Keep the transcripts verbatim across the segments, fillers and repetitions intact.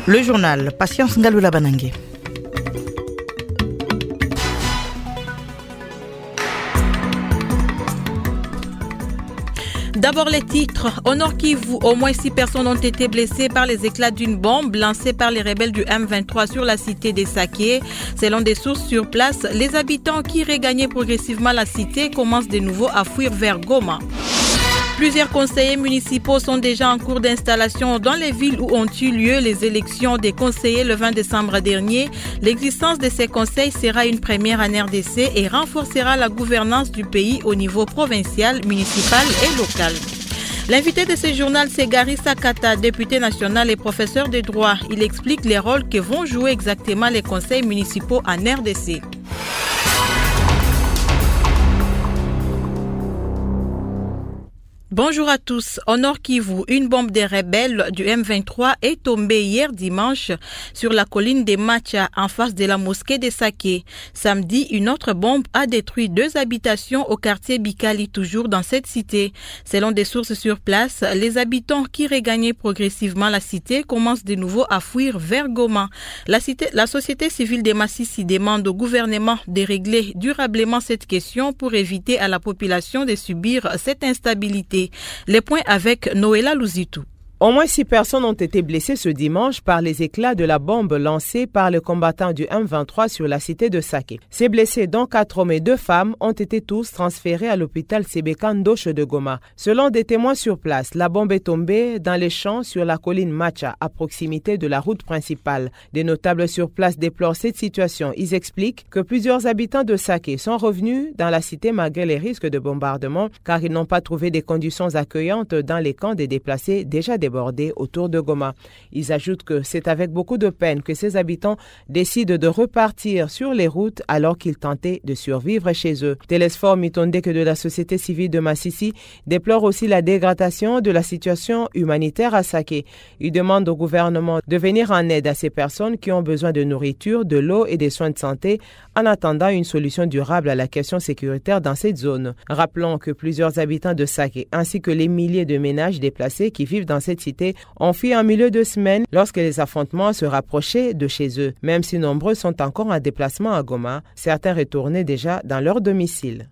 Le journal, Patience Ngaloula Banangé. D'abord les titres. Au Nord Kivu, au moins six personnes ont été blessées par les éclats d'une bombe lancée par les rebelles du M vingt-trois sur la cité des Saké. Selon des sources sur place, les habitants qui regagnaient progressivement la cité commencent de nouveau à fuir vers Goma. Plusieurs conseillers municipaux sont déjà en cours d'installation dans les villes où ont eu lieu les élections des conseillers le vingt décembre dernier. L'existence de ces conseils sera une première en R D C et renforcera la gouvernance du pays au niveau provincial, municipal et local. L'invité de ce journal, c'est Gary Sakata, député national et professeur de droit. Il explique les rôles que vont jouer exactement les conseils municipaux en R D C. Bonjour à tous. Au Nord Kivu, une bombe des rebelles du M vingt-trois est tombée hier dimanche sur la colline des Macha en face de la mosquée de Saké. Samedi, une autre bombe a détruit deux habitations au quartier Bikali, toujours dans cette cité. Selon des sources sur place, les habitants qui regagnaient progressivement la cité commencent de nouveau à fuir vers Goma. La, cité, la société civile des Massissi demande au gouvernement de régler durablement cette question pour éviter à la population de subir cette instabilité. Les points avec Noëlla Louzitou. Au moins six personnes ont été blessées ce dimanche par les éclats de la bombe lancée par les combattants du M vingt-trois sur la cité de Saké. Ces blessés, dont quatre hommes et deux femmes, ont été tous transférés à l'hôpital Sebeka Ndoche de Goma. Selon des témoins sur place, la bombe est tombée dans les champs sur la colline Macha, à proximité de la route principale. Des notables sur place déplorent cette situation. Ils expliquent que plusieurs habitants de Saké sont revenus dans la cité malgré les risques de bombardement, car ils n'ont pas trouvé des conditions accueillantes dans les camps des déplacés déjà débordés autour de Goma. Ils ajoutent que c'est avec beaucoup de peine que ces habitants décident de repartir sur les routes alors qu'ils tentaient de survivre chez eux. Télésphore Mitondeke de la société civile de Massissi déplore aussi la dégradation de la situation humanitaire à Saké. Il demande au gouvernement de venir en aide à ces personnes qui ont besoin de nourriture, de l'eau et des soins de santé en attendant une solution durable à la question sécuritaire dans cette zone. Rappelons que plusieurs habitants de Saké ainsi que les milliers de ménages déplacés qui vivent dans cette cité ont fui en milieu de semaine lorsque les affrontements se rapprochaient de chez eux. Même si nombreux sont encore en déplacement à Goma, certains retournaient déjà dans leur domicile.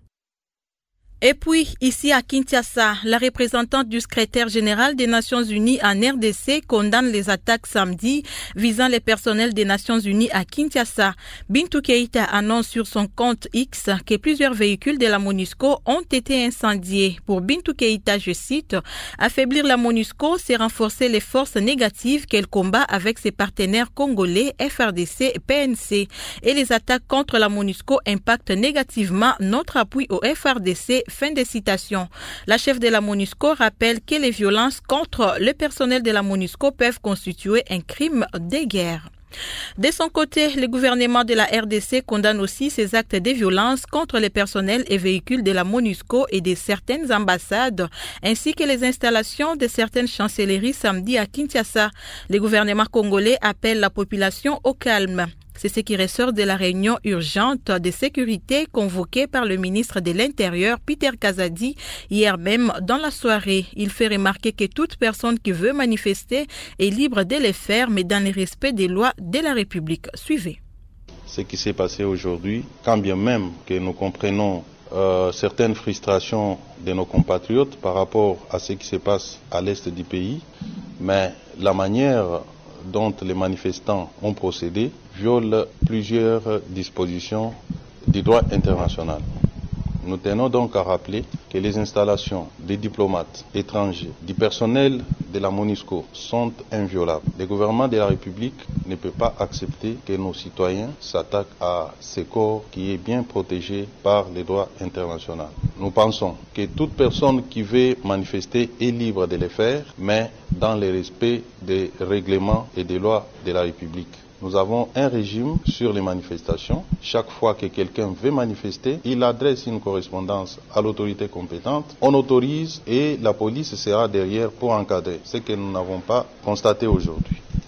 Et puis, ici à Kinshasa, la représentante du secrétaire général des Nations Unies en R D C condamne les attaques samedi visant les personnels des Nations Unies à Kinshasa. Bintou Keïta annonce sur son compte X que plusieurs véhicules de la MONUSCO ont été incendiés. Pour Bintou Keïta, je cite, « Affaiblir la MONUSCO, c'est renforcer les forces négatives qu'elle combat avec ses partenaires congolais, F R D C, P N C. Et les attaques contre la MONUSCO impactent négativement notre appui au F R D C. » Fin de citation. La chef de la MONUSCO rappelle que les violences contre le personnel de la MONUSCO peuvent constituer un crime de guerre. De son côté, le gouvernement de la R D C condamne aussi ces actes de violence contre les personnels et véhicules de la MONUSCO et de certaines ambassades, ainsi que les installations de certaines chancelleries samedi à Kinshasa. Le gouvernement congolais appelle la population au calme. C'est ce qui ressort de la réunion urgente de sécurité convoquée par le ministre de l'Intérieur, Peter Kazadi, hier même dans la soirée. Il fait remarquer que toute personne qui veut manifester est libre de le faire, mais dans le respect des lois de la République. Suivez. Ce qui s'est passé aujourd'hui, quand bien même que nous comprenons euh, certaines frustrations de nos compatriotes par rapport à ce qui se passe à l'est du pays, mais la manière dont les manifestants ont procédé viole plusieurs dispositions du droit international. Nous tenons donc à rappeler que les installations des diplomates étrangers, du personnel de la MONUSCO sont inviolables. Le gouvernement de la République ne peut pas accepter que nos citoyens s'attaquent à ce corps qui est bien protégé par le droit international. Nous pensons que toute personne qui veut manifester est libre de le faire, mais dans le respect des règlements et des lois de la République. Nous avons un régime sur les manifestations. Chaque fois que quelqu'un veut manifester, il adresse une correspondance à l'autorité compétente. On autorise et la police sera derrière pour encadrer, ce que nous n'avons pas constaté aujourd'hui.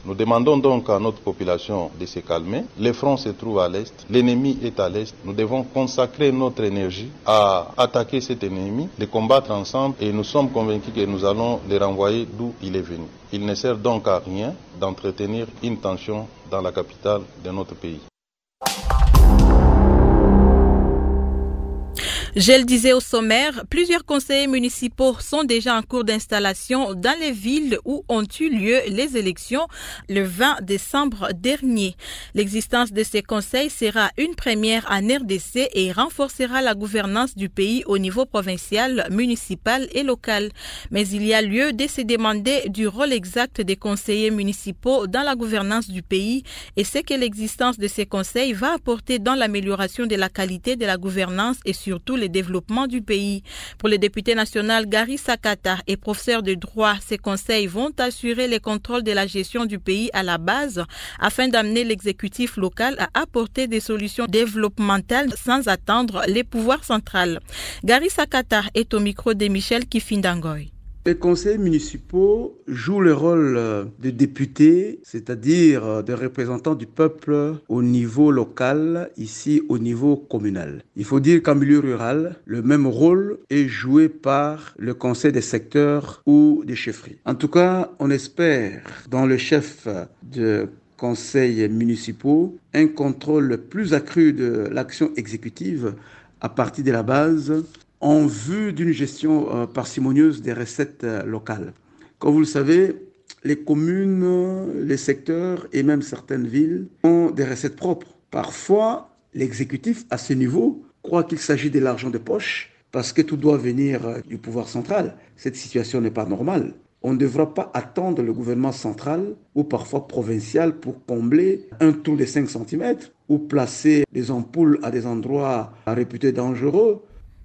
Nous demandons donc à notre population de se calmer. Le front se trouve à l'est, l'ennemi est à l'est. Nous devons consacrer notre énergie à attaquer cet ennemi, les combattre ensemble et nous sommes convaincus que nous allons les renvoyer d'où il est venu. Il ne sert donc à rien d'entretenir une tension dans la capitale de notre pays. Je le disais au sommaire, plusieurs conseillers municipaux sont déjà en cours d'installation dans les villes où ont eu lieu les élections le vingt décembre dernier. L'existence de ces conseils sera une première en R D C et renforcera la gouvernance du pays au niveau provincial, municipal et local. Mais il y a lieu de se demander du rôle exact des conseillers municipaux dans la gouvernance du pays et ce que l'existence de ces conseils va apporter dans l'amélioration de la qualité de la gouvernance et surtout le développement du pays. Pour le député national Gary Sakata et professeur de droit, ces conseils vont assurer le contrôle de la gestion du pays à la base afin d'amener l'exécutif local à apporter des solutions développementales sans attendre les pouvoirs centraux. Gary Sakata est au micro de Michel Kifindangoy. Les conseils municipaux jouent le rôle de députés, c'est-à-dire de représentants du peuple au niveau local, ici au niveau communal. Il faut dire qu'en milieu rural, le même rôle est joué par le conseil des secteurs ou des chefferies. En tout cas, on espère dans le chef de conseils municipaux un contrôle plus accru de l'action exécutive à partir de la base, en vue d'une gestion euh, parcimonieuse des recettes euh, locales. Comme vous le savez, les communes, les secteurs et même certaines villes ont des recettes propres. Parfois, l'exécutif, à ce niveau, croit qu'il s'agit de l'argent de poche parce que tout doit venir euh, du pouvoir central. Cette situation n'est pas normale. On ne devra pas attendre le gouvernement central ou parfois provincial pour combler un trou de cinq centimètres ou placer des ampoules à des endroits réputés dangereux.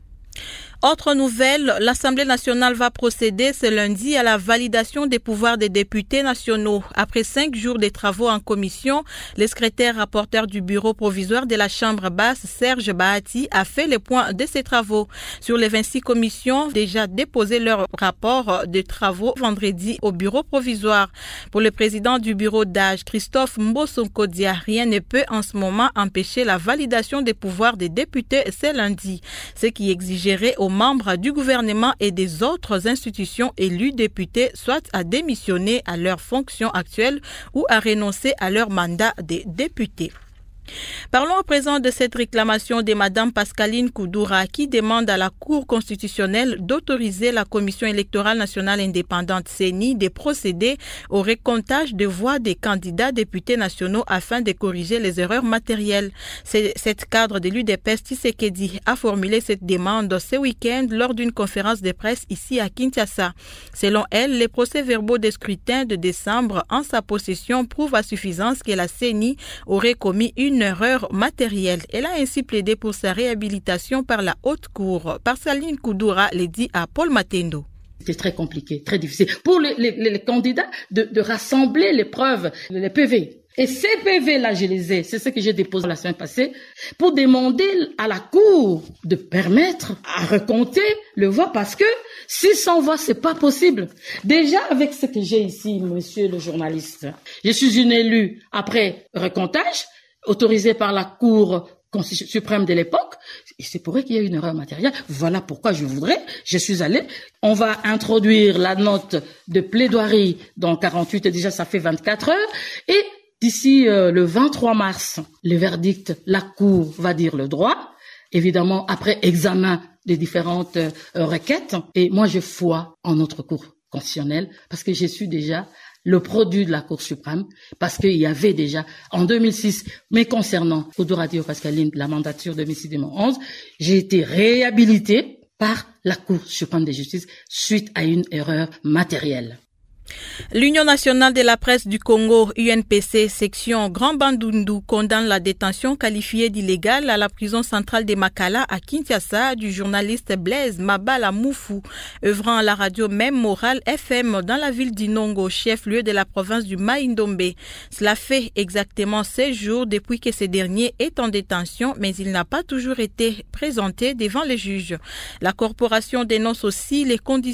Autre nouvelle, l'Assemblée nationale va procéder ce lundi à la validation des pouvoirs des députés nationaux. Après cinq jours de travaux en commission, le secrétaire rapporteur du bureau provisoire de la Chambre basse, Serge Bahati, a fait le point de ces travaux. Sur les vingt-six commissions, déjà déposé leur rapport de travaux vendredi au bureau provisoire. Pour le président du bureau d'âge, Christophe Mbosonkodia, rien ne peut en ce moment empêcher la validation des pouvoirs des députés ce lundi, ce qui exigerait au membres du gouvernement et des autres institutions élus députés soit à démissionner à leurs fonctions actuelles ou à renoncer à leur mandat de député. Parlons à présent de cette réclamation de Mme Pascaline Koudoura qui demande à la Cour constitutionnelle d'autoriser la Commission électorale nationale indépendante C E N I de procéder au recomptage de voix des candidats députés nationaux afin de corriger les erreurs matérielles. C'est, cette cadre de l'U D P S Tshisekedi a formulé cette demande ce week-end lors d'une conférence de presse ici à Kinshasa. Selon elle, les procès-verbaux des scrutins de décembre en sa possession prouvent à suffisance que la C E N I aurait commis une erreur matérielle. Elle a ainsi plaidé pour sa réhabilitation par la Haute Cour. Pascaline Koudoura l'a dit à Paul Matendo. C'était très compliqué, très difficile pour les, les, les candidats de, de rassembler les preuves, les P V. Et ces P V-là, je les ai, c'est ce que j'ai déposé la semaine passée, pour demander à la Cour de permettre à recompter le vote parce que six cents voix, c'est pas possible. Déjà, avec ce que j'ai ici, monsieur le journaliste, je suis une élue après recomptage, autorisé par la Cour suprême de l'époque, et c'est pour eux qu'il y a une erreur matérielle. Voilà pourquoi je voudrais, je suis allé. On va introduire la note de plaidoirie dans quarante-huit, et déjà ça fait vingt-quatre heures, et d'ici euh, le vingt-trois mars, le verdict, la Cour va dire le droit, évidemment après examen des différentes euh, requêtes, et moi je foi en notre Cour constitutionnelle, parce que j'ai su déjà le produit de la Cour suprême, parce qu'il y avait déjà, en deux mille six, mais concernant Koudoura Dio Pascaline, la mandature deux mille six deux mille onze, j'ai été réhabilité par la Cour suprême de justice suite à une erreur matérielle. L'Union nationale de la presse du Congo, U N P C, section Grand Bandundu, condamne la détention qualifiée d'illégale à la prison centrale de Makala à Kinshasa du journaliste Blaise Mabala Moufou, œuvrant à la radio Même Morale F M dans la ville d'Inongo, chef-lieu de la province du Maïndombe. Cela fait exactement seize jours depuis que ce dernier est en détention, mais il n'a pas toujours été présenté devant les juges. La corporation dénonce aussi les conditions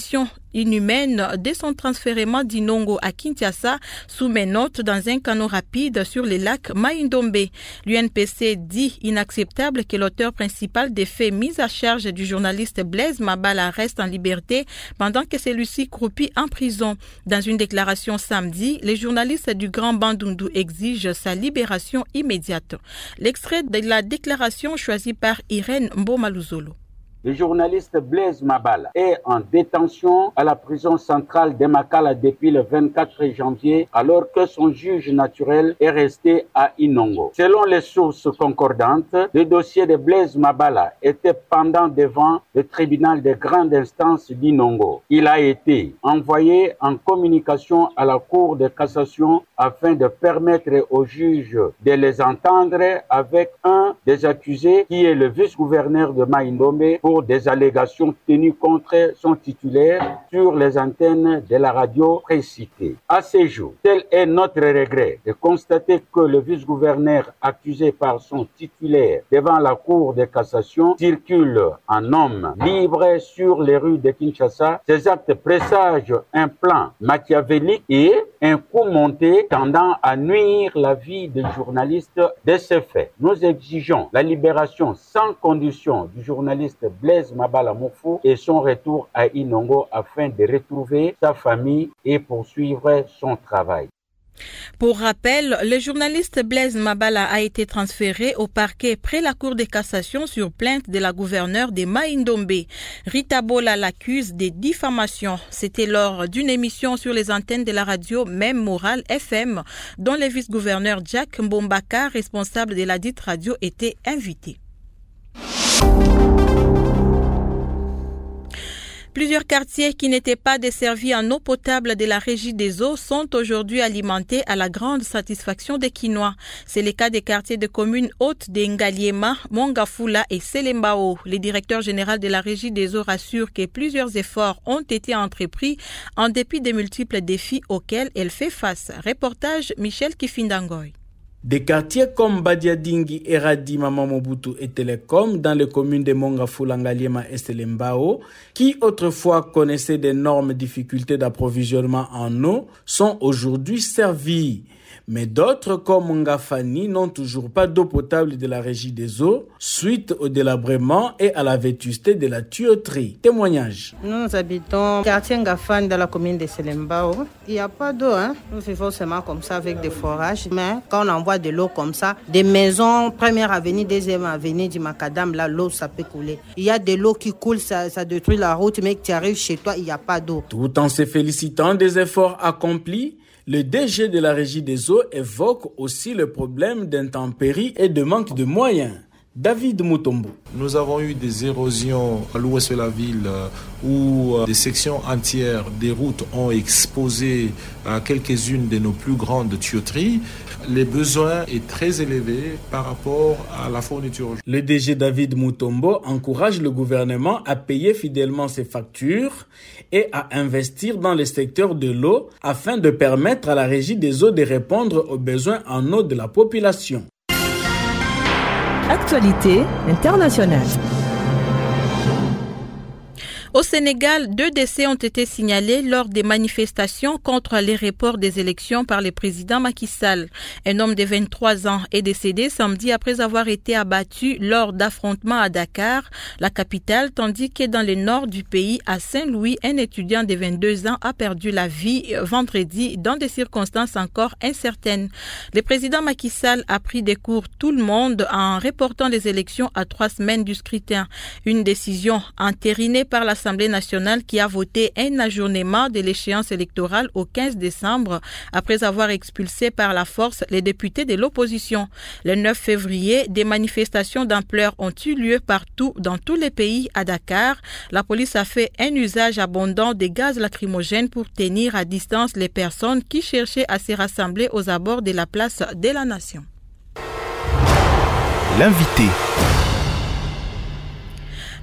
inhumaine dès son transfèrement d'Inongo à Kinshasa sous menottes dans un canot rapide sur le lac Mai-Ndombe. L'U N P C dit inacceptable que l'auteur principal des faits mis à charge du journaliste Blaise Mabala reste en liberté pendant que celui-ci croupit en prison. Dans une déclaration samedi, les journalistes du Grand Bandundu exigent sa libération immédiate. L'extrait de la déclaration choisie par Irène Mbomaluzolo. Le journaliste Blaise Mabala est en détention à la prison centrale d'Emakala depuis le vingt-quatre janvier, alors que son juge naturel est resté à Inongo. Selon les sources concordantes, le dossier de Blaise Mabala était pendant devant le tribunal de grande instance d'Inongo. Il a été envoyé en communication à la Cour de cassation afin de permettre au juge de les entendre avec un des accusés qui est le vice-gouverneur de Mai-Ndombe pour des allégations tenues contre son titulaire sur les antennes de la radio précitée. À ce jour, tel est notre regret de constater que le vice-gouverneur accusé par son titulaire devant la Cour de cassation circule en homme libre sur les rues de Kinshasa. Ces actes présagent un plan machiavélique et un coup monté tendant à nuire la vie des journalistes. De ce fait, nous exigeons la libération sans condition du journaliste Blaise Mabala Mofo et son retour à Inongo afin de retrouver sa famille et poursuivre son travail. Pour rappel, le journaliste Blaise Mabala a été transféré au parquet près la Cour de cassation sur plainte de la gouverneure de Mai-Ndombe. Rita Bola l'accuse de diffamation. C'était lors d'une émission sur les antennes de la radio Même Morale F M, dont le vice-gouverneur Jack Mbombaka, responsable de la dite radio, était invité. Plusieurs quartiers qui n'étaient pas desservis en eau potable de la Régie des eaux sont aujourd'hui alimentés à la grande satisfaction des Kinois. C'est le cas des quartiers de communes hautes de Ngaliema, Mongafula et Selembao. Le directeur général de la Régie des eaux rassure que plusieurs efforts ont été entrepris en dépit des multiples défis auxquels elle fait face. Reportage Michel Kifindangoy. Des quartiers comme Badiadingi, Eradi, Mamamobutu et Télécom dans les communes de Mongafula, Ngaliema et Selembao, qui autrefois connaissaient d'énormes difficultés d'approvisionnement en eau, sont aujourd'hui servis. Mais d'autres, comme Ngafani, n'ont toujours pas d'eau potable de la Régie des eaux, suite au délabrement et à la vétusté de la tuyauterie. Témoignage. Nous habitons quartier Ngafani dans la commune de Selembao. Il n'y a pas d'eau, hein. Nous vivons seulement comme ça avec des forages. Mais quand on envoie de l'eau comme ça, des maisons, première avenue, deuxième avenue du Macadam, là, l'eau, ça peut couler. Il y a de l'eau qui coule, ça, ça détruit la route, mais que tu arrives chez toi, il n'y a pas d'eau. Tout en se félicitant des efforts accomplis, le D G de la Régie des eaux évoque aussi le problème d'intempéries et de manque de moyens. David Mutombo. Nous avons eu des érosions à l'ouest de la ville où des sections entières des routes ont exposé à quelques-unes de nos plus grandes tuyauteries. Les besoins sont très élevés par rapport à la fourniture. Le D G David Mutombo encourage le gouvernement à payer fidèlement ses factures et à investir dans le secteur de l'eau afin de permettre à la Régie des eaux de répondre aux besoins en eau de la population. Actualité internationale. Au Sénégal, deux décès ont été signalés lors des manifestations contre les reports des élections par le président Macky Sall. Un homme de vingt-trois ans est décédé samedi après avoir été abattu lors d'affrontements à Dakar, la capitale, tandis que dans le nord du pays, à Saint-Louis, un étudiant de vingt-deux ans a perdu la vie vendredi dans des circonstances encore incertaines. Le président Macky Sall a pris des cours tout le monde en reportant les élections à trois semaines du scrutin. Une décision entérinée par la l'Assemblée nationale qui a voté un ajournement de l'échéance électorale au quinze décembre après avoir expulsé par la force les députés de l'opposition. Le neuf février, des manifestations d'ampleur ont eu lieu partout dans tous les pays à Dakar. La police a fait un usage abondant des gaz lacrymogènes pour tenir à distance les personnes qui cherchaient à se rassembler aux abords de la place de la Nation. L'invité.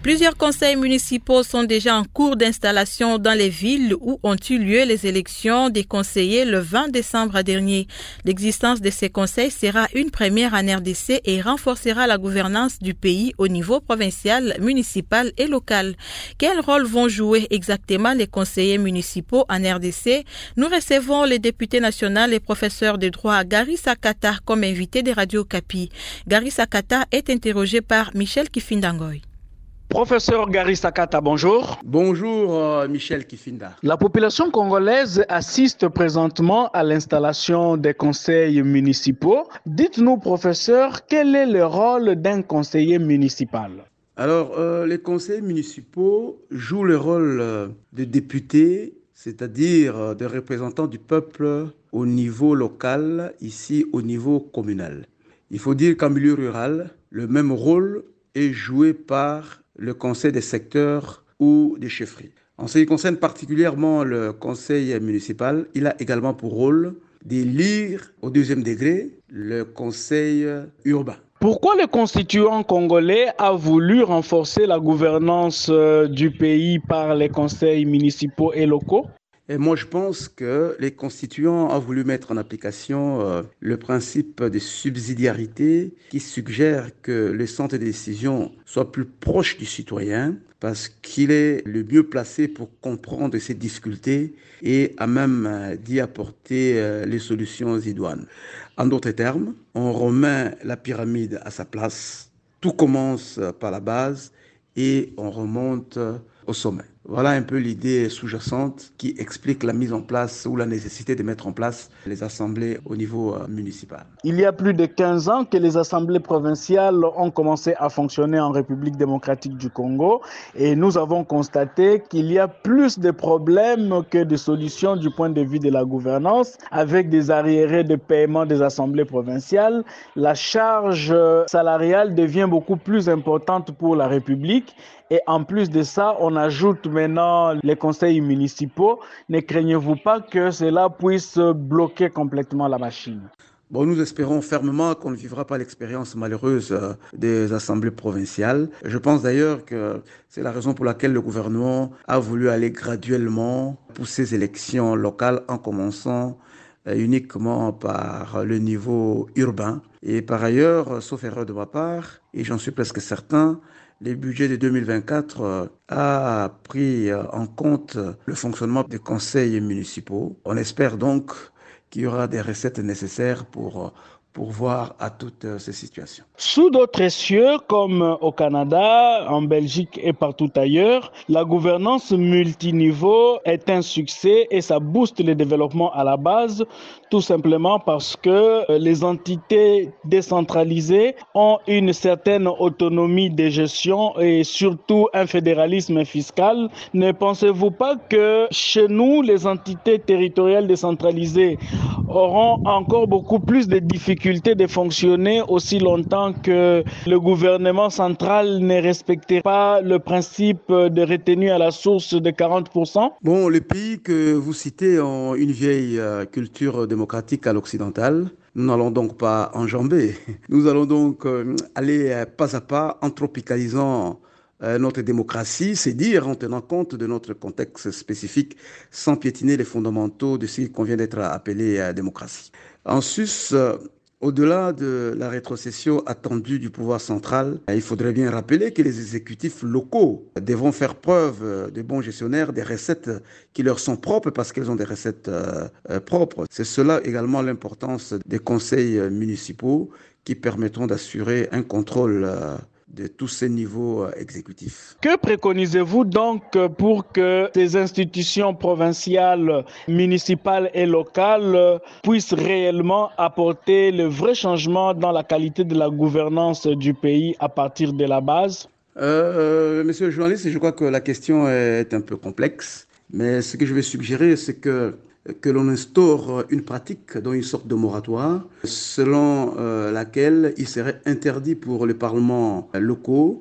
Plusieurs conseils municipaux sont déjà en cours d'installation dans les villes où ont eu lieu les élections des conseillers le vingt décembre dernier. L'existence de ces conseils sera une première en R D C et renforcera la gouvernance du pays au niveau provincial, municipal et local. Quel rôle vont jouer exactement les conseillers municipaux en R D C? Nous recevons le député national et professeur de droit Gary Sakata comme invité de Radio Kapi. Gary Sakata est interrogé par Michel Kifindangoy. Professeur Gary Sakata, bonjour. Bonjour euh, Michel Kifinda. La population congolaise assiste présentement à l'installation des conseils municipaux. Dites-nous, professeur, quel est le rôle d'un conseiller municipal? Alors, euh, les conseils municipaux jouent le rôle euh, de députés, c'est-à-dire euh, de représentants du peuple au niveau local, ici au niveau communal. Il faut dire qu'en milieu rural, le même rôle est joué par le conseil des secteurs ou des chefferies. En ce qui concerne particulièrement le conseil municipal, il a également pour rôle d'élire au deuxième degré le conseil urbain. Pourquoi le constituant congolais a voulu renforcer la gouvernance du pays par les conseils municipaux et locaux? Et moi, je pense que les constituants ont voulu mettre en application euh, le principe de subsidiarité qui suggère que le centre de décision soit plus proche du citoyen parce qu'il est le mieux placé pour comprendre ses difficultés et à même euh, d'y apporter euh, les solutions idoines. En d'autres termes, on remet la pyramide à sa place. Tout commence par la base et on remonte au sommet. Voilà un peu l'idée sous-jacente qui explique la mise en place ou la nécessité de mettre en place les assemblées au niveau municipal. Il y a plus de quinze ans que les assemblées provinciales ont commencé à fonctionner en République démocratique du Congo et nous avons constaté qu'il y a plus de problèmes que de solutions du point de vue de la gouvernance. Avec des arriérés de paiement des assemblées provinciales, la charge salariale devient beaucoup plus importante pour la République. Et en plus de ça, on ajoute maintenant les conseils municipaux. Ne craignez-vous pas que cela puisse bloquer complètement la machine? Bon, nous espérons fermement qu'on ne vivra pas l'expérience malheureuse des assemblées provinciales. Je pense d'ailleurs que c'est la raison pour laquelle le gouvernement a voulu aller graduellement pour ces élections locales en commençant uniquement par le niveau urbain. Et par ailleurs, sauf erreur de ma part, et j'en suis presque certain, le budget de deux mille vingt-quatre a pris en compte le fonctionnement des conseils municipaux. On espère donc qu'il y aura des recettes nécessaires pour pourvoir à toutes ces situations. Sous d'autres cieux, comme au Canada, en Belgique et partout ailleurs, la gouvernance multiniveau est un succès et ça booste le développement à la base, tout simplement parce que les entités décentralisées ont une certaine autonomie de gestion et surtout un fédéralisme fiscal. Ne pensez-vous pas que chez nous, les entités territoriales décentralisées auront encore beaucoup plus de difficultés de fonctionner aussi longtemps que le gouvernement central ne respectait pas le principe de retenue à la source de quarante pour cent? Bon, les pays que vous citez ont une vieille euh, culture démocratique à l'occidental. Nous n'allons donc pas enjamber. Nous allons donc euh, aller euh, pas à pas en tropicalisant euh, notre démocratie, c'est dire en tenant compte de notre contexte spécifique sans piétiner les fondamentaux de ce qui convient d'être appelé euh, démocratie. En sus, euh, au-delà de la rétrocession attendue du pouvoir central, il faudrait bien rappeler que les exécutifs locaux devront faire preuve de bons gestionnaires des recettes qui leur sont propres parce qu'elles ont des recettes euh, propres. C'est cela également l'importance des conseils municipaux qui permettront d'assurer un contrôle euh, de tous ces niveaux exécutifs. Que préconisez-vous donc pour que ces institutions provinciales, municipales et locales puissent réellement apporter le vrai changement dans la qualité de la gouvernance du pays à partir de la base? euh, Monsieur le journaliste, je crois que la question est un peu complexe, mais ce que je vais suggérer, c'est que que l'on instaure une pratique, dont une sorte de moratoire, selon euh, laquelle il serait interdit pour les parlements locaux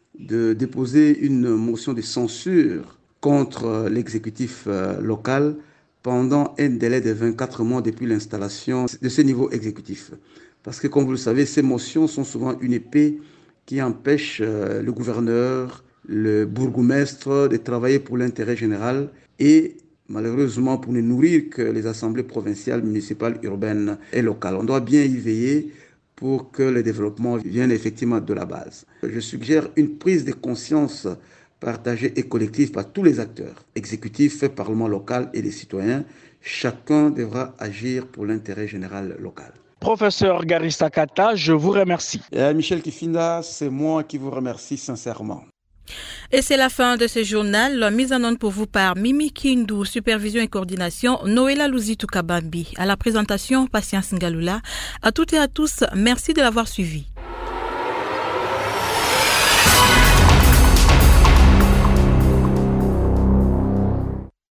de déposer une motion de censure contre l'exécutif euh, local pendant un délai de vingt-quatre mois depuis l'installation de ce niveau exécutif. Parce que, comme vous le savez, ces motions sont souvent une épée qui empêche euh, le gouverneur le bourgmestre de travailler pour l'intérêt général et malheureusement pour ne nourrir que les assemblées provinciales, municipales, urbaines et locales. On doit bien y veiller pour que le développement vienne effectivement de la base. Je suggère une prise de conscience partagée et collective par tous les acteurs, exécutifs, parlement local et les citoyens. Chacun devra agir pour l'intérêt général local. Professeur Garissa Kata, je vous remercie. Et Michel Kifinda, c'est moi qui vous remercie sincèrement. Et c'est la fin de ce journal, mise en onde pour vous par Mimi Kindu, supervision et coordination, Noëlla Luzitu Kabambi. À la présentation, Patience Ngalula. À toutes et à tous, merci de l'avoir suivi.